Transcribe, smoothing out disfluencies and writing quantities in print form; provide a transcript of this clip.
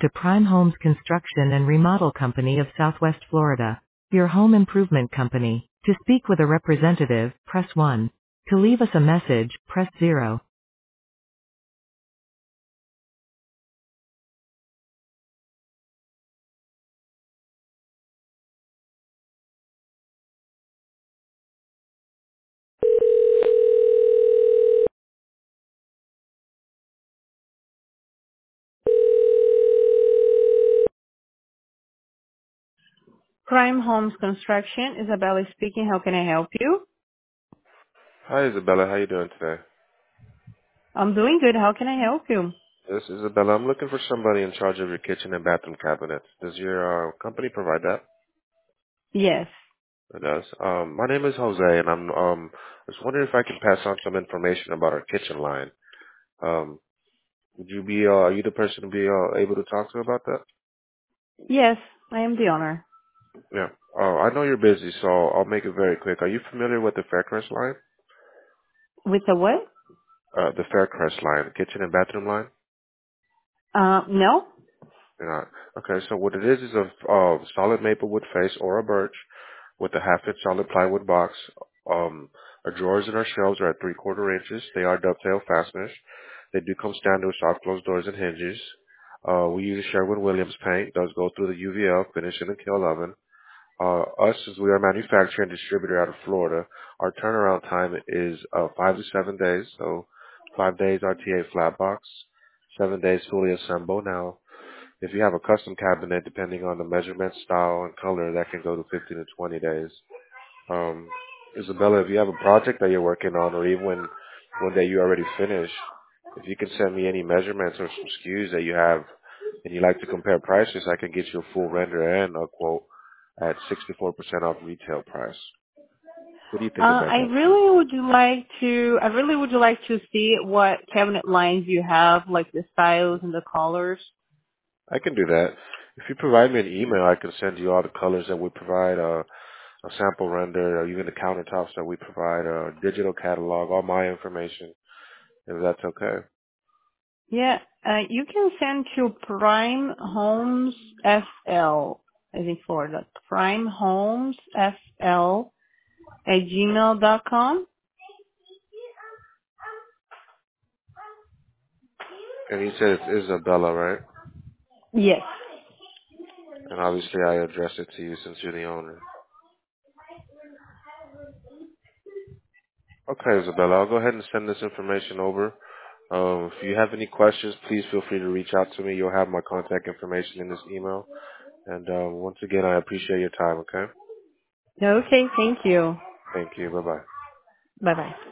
to Prime Homes Construction and Remodel Company of Southwest Florida, your home improvement company. To speak with a representative, press 1. To leave us a message, press 0. Prime Homes Construction, Isabella speaking. How can I help you? Hi, Isabella. How you doing today? I'm doing good. How can I help you? This is Isabella. I'm looking for somebody in charge of your kitchen and bathroom cabinets. Does your company provide that? Yes. It does. My name is Jose, and I was wondering if I can pass on some information about our kitchen line. Would you be, are you the person to be able to talk to about that? Yes, I am the owner. Yeah. I know you're busy, so I'll make it very quick. Are you familiar with the Faircrest line? With the what? The Faircrest line, kitchen and bathroom line? No? You're not. Okay, so what it is a solid maple wood face or a birch with a half-inch solid plywood box. Our drawers and our shelves are at 3/4 inches. They are dovetail fasteners. They do come standard with soft closed doors and hinges. We use a Sherwin-Williams paint. Does go through the UVL, finish in a kiln oven. Us, as we are a manufacturer and distributor out of Florida, our turnaround time is 5 to 7 days. So 5 days RTA flat box, 7 days fully assembled. Now, if you have a custom cabinet, depending on the measurement, style, and color, that can go to 15 to 20 days. Um, Isabella, if you have a project that you're working on, or even one that you already finished, if you can send me any measurements or some SKUs that you have, and you like to compare prices, I can get you a full render and a quote at 64% off retail price. What do you think about that? I really would like to see what cabinet lines you have, like the styles and the colors. I can do that. If you provide me an email, I can send you all the colors that we provide, a sample render, or even the countertops that we provide, a digital catalog, all my information, if that's okay. Yeah, you can send to Prime Homes FL, as in Florida. Prime Homes FL at gmail.com. And you said it's Isabella, right? Yes. And obviously I address it to you since you're the owner. Okay, Isabella, I'll go ahead and send this information over. If you have any questions, please feel free to reach out to me. You'll have my contact information in this email. And once again, I appreciate your time, okay? Okay, thank you. Thank you. Bye-bye. Bye-bye.